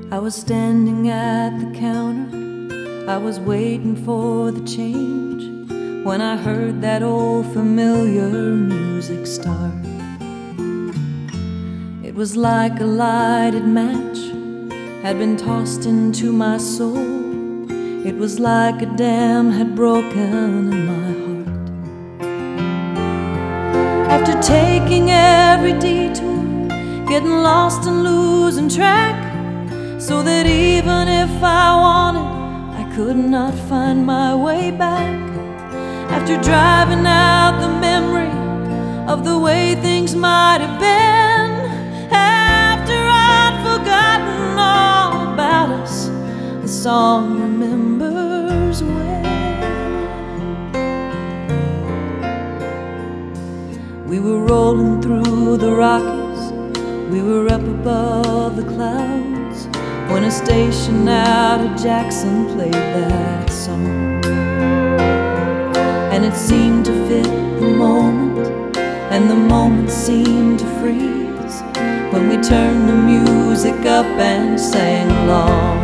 I was standing at the counter, I was waiting for the change, when I heard that old familiar music start. It was like a lighted match had been tossed into my soul. It was like a dam had broken in my heart. After taking every detour, getting lost and losing track, so that even if I wanted, I could not find my way back. After driving out the memory of the way things might have been, after I'd forgotten all about us, the song remembers when we were rolling through the Rockies, we were up above the clouds, when a station out of Jackson played that song. And it seemed to fit the moment, and the moment seemed to freeze, when we turned the music up and sang along.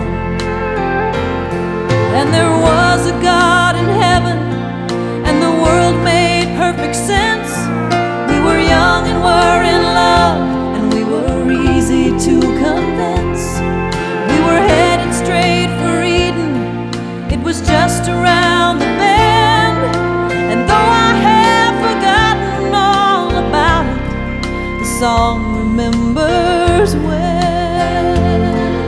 And there was a God in heaven, and the world made perfect sense. We were young and were in love, and we were easy to convince. We were headed straight for Eden, it was just around the bend. And though I have forgotten all about it, the song remembers when.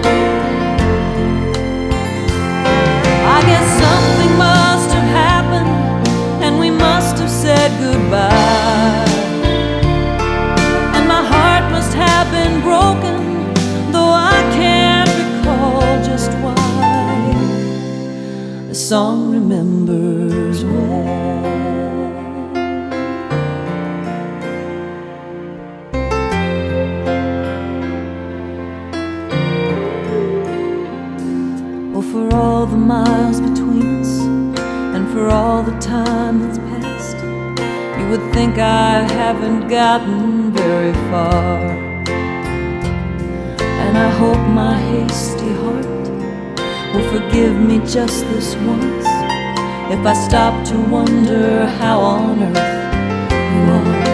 I guess something must have happened, and we must have said goodbye. And my heart must have been broken, though I can't recall just why. The song remembers when. Well, for all the miles between us, and for all the time that's passed, you would think I haven't gotten very far. And I hope my hasty heart will forgive me just this once, if I stop to wonder how on earth you are.